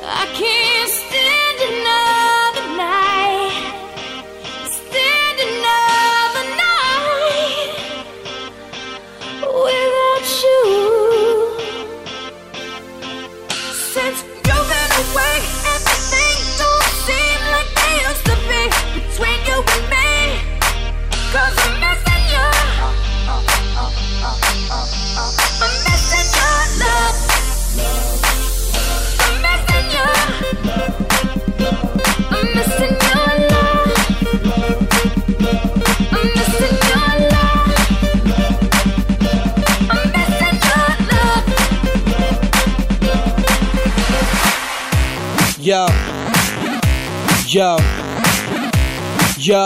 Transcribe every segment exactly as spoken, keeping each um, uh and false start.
I can't stand another night, stand another night without you. Since you've been away, everything don't seem like they used to be between you and me. Cause I'm missing you, I'm missing your love, I'm missing you, I'm missing your love, I'm missing your love, I'm missing your love. Yo, yo, yo.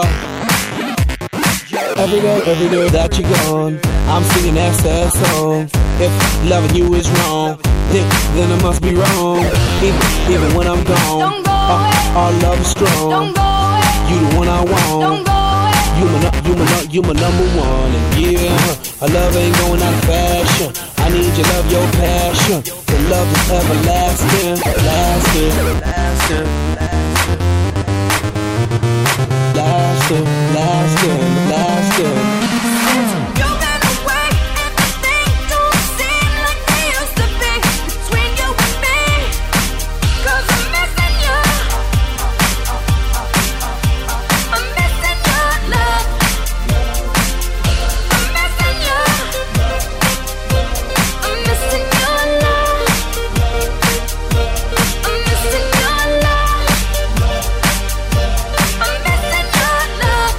Every day, every day that you're gone, I'm singing that sad song. If loving you is wrong, then, then it must be wrong. Even, even when I'm gone, Don't go our, away. our love is strong. Don't go away. You the one I want. Don't go away. You my, nu- you my, nu- you my number one. And yeah, our love ain't going out of fashion. I need your love, your passion. The love is everlasting, lasting, lasting, lasting, lasting, lasting. You've been away, everything don't seem like they used to be between you and me. Cause I'm missing you, I'm missing your love, I'm missing you, I'm missing your love, I'm missing your love, I'm missing your love.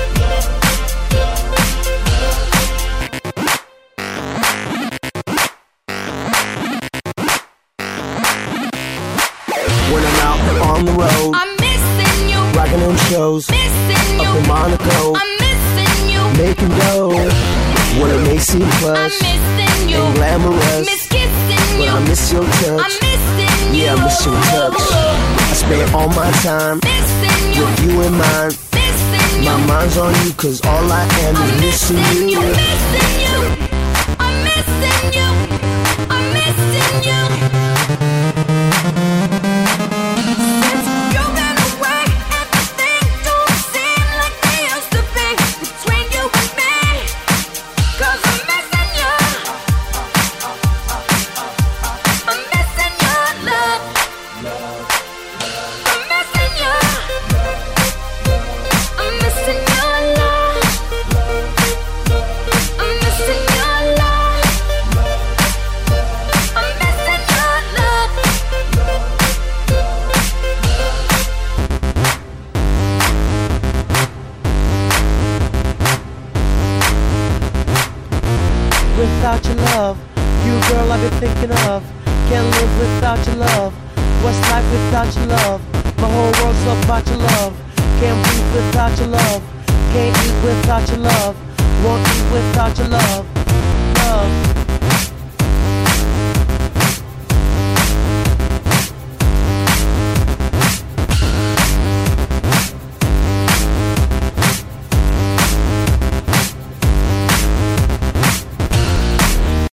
When I'm out on the road, I'm missing you, rocking them shows, missing you, up in Monaco, I'm missing you, making dough. When it may seem I'm plush missing you, and glamorous, miss kissing but you, I miss your I'm touch. missing you, Yeah, I miss your touch. I spend all my time missing you, with you in mind. missing you, My mind's on you, cause all I am is I'm missing missing you, you. missing you, I'm missing you, I'm missing you. Since you've been away, everything don't seem like they used to be between you and me. Cause I'm missing you, I'm missing your love, I'm missing you, I'm missing your love, I'm missing your love, I'm missing your love. Without your love, you girl I've been thinking of. Can't live without your love. What's life without your love? My whole world's about your love. Can't breathe without your love. Can't eat without your love. Won't eat without your love. Love.